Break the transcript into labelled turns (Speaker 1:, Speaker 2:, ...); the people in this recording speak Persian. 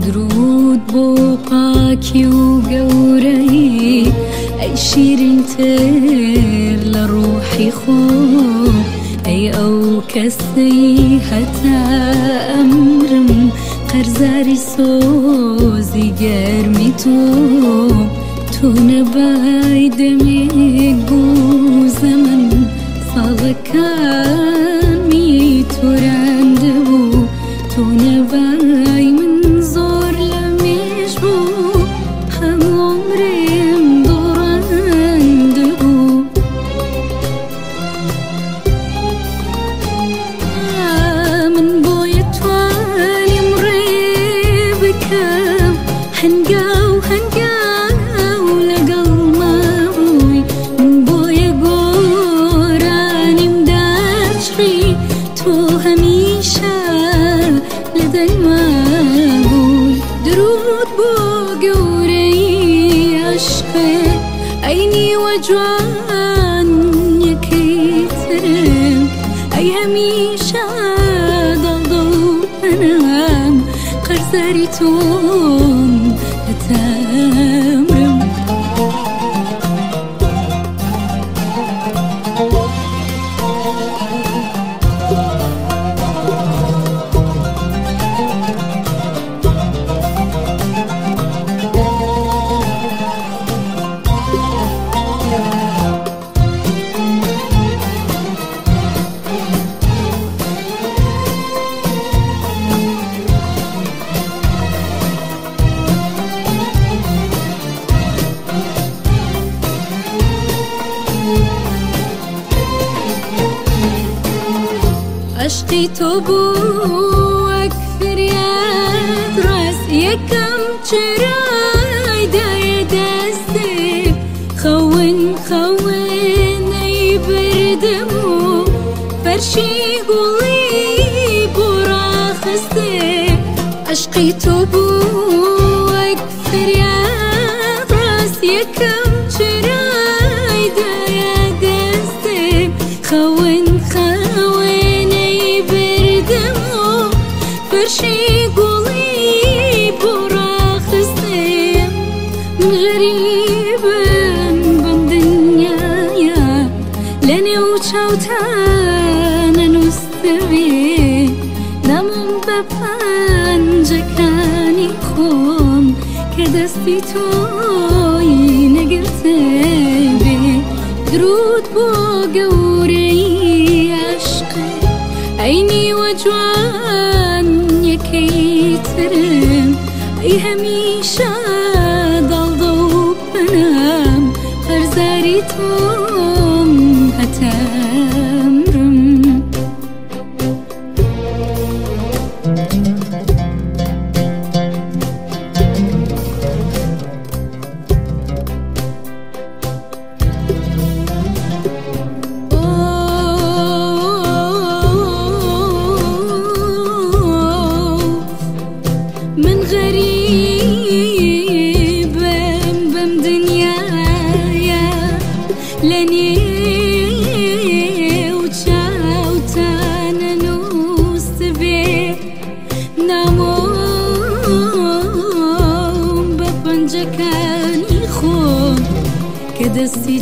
Speaker 1: درود بۆ پاکی و گەورەی ئەی شیرینتر لە ڕوحی خۆم ئەی ئەو کەسەی هەتا ئەمرم قەرزاری سۆزی گەرمی تۆ نەبای دەمێک بۆ زەمن ساڵەکانی تۆراندەبوو تۆ نەبای من زۆر لە مێژ بوو هەموو عومرێم دۆڕاندەبوو من بۆیە توانیم ڕێ بکەم هەنگاو هەنگاو لەگەڵ مابووی من بۆیە گۆرانیم داچڕی تۆ هەمیشە لە دەنگما بووی درود بۆ گەورەی عەشقێ ئەی نیوە جوانیەکەیترم ئەی هەمیشە دڵدڵ پەنام قەرزاری تۆم هەتا ئەمرم عشقی تۆ بوو وەک فریاد ڕاست یەکەم چرایدایە دەستێ خەون خەونەی بردم و فەرشی گوڵی بۆ ڕاخستێ عشقی تۆ بوو وەک فریاد ڕاست یەکەم چرایدایە دەستێ خەون فرشی گوڵی بۆ ڕاخستێ من غەریبم بەم دنیایە لە نێو چاوتانە نووسبێ نامم بە پەنجەکانی خۆم کە دەستی تۆی نەگرتێ بێ درود بۆ گەورەی عەشقێ ئەی نیوە جوانیەکەیترم ئەی هەمیشە دڵدە و پەنام قەرزاری تۆم هەتا ئەمرم من غەریبم بەم دنیایە لە نێو چاوتانە نووسبێ نامۆم بە پەنجەکانی خۆم کە دەستی